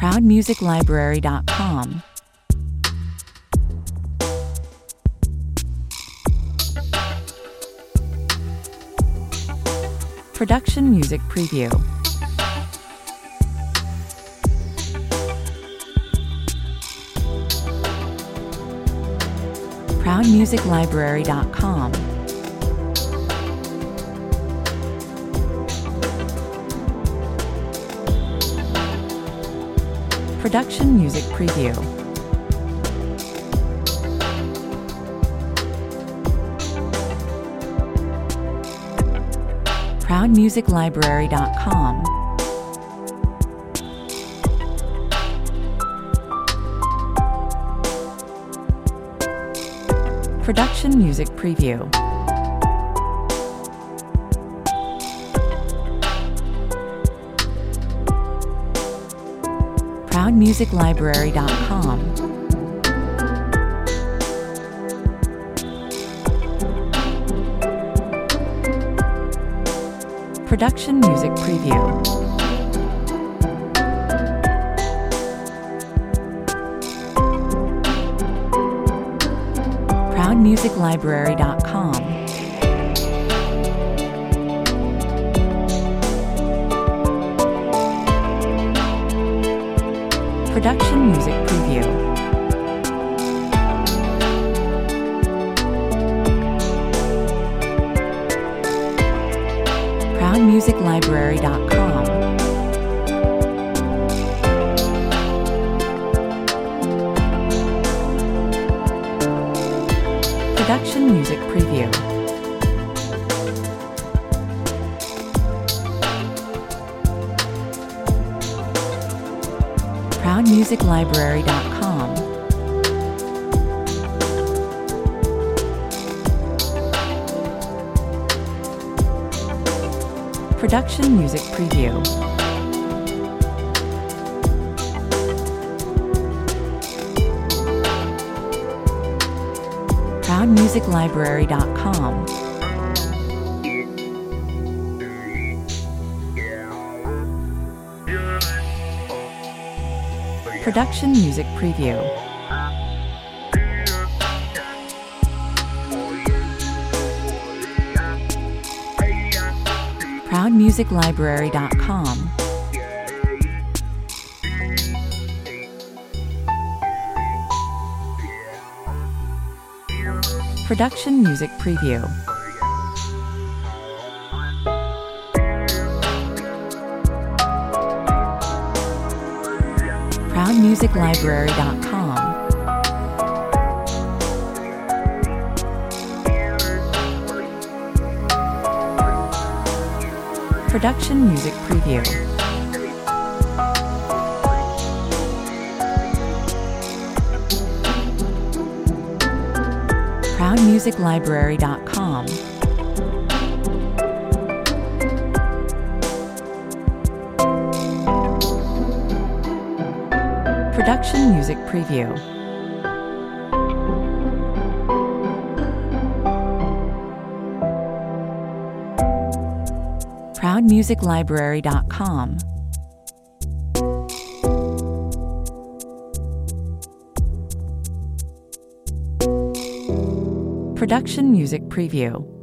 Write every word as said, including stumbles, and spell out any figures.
proud music library dot com. Production Music Preview. proud music library dot com. Production Music Preview. proud music library dot com. Production Music Preview. proud music library dot com. Production Music Preview. proud music library dot com. Production Music Preview. proud music library dot com. Production Music Preview. proud music library dot com. Production Music Preview. proud music library dot com. Production Music Preview. proud music library dot com. Production Music Preview. proud music library dot com. Production Music Preview. proud music library dot com. Production Music Preview. proud music library dot com. Production Music Preview.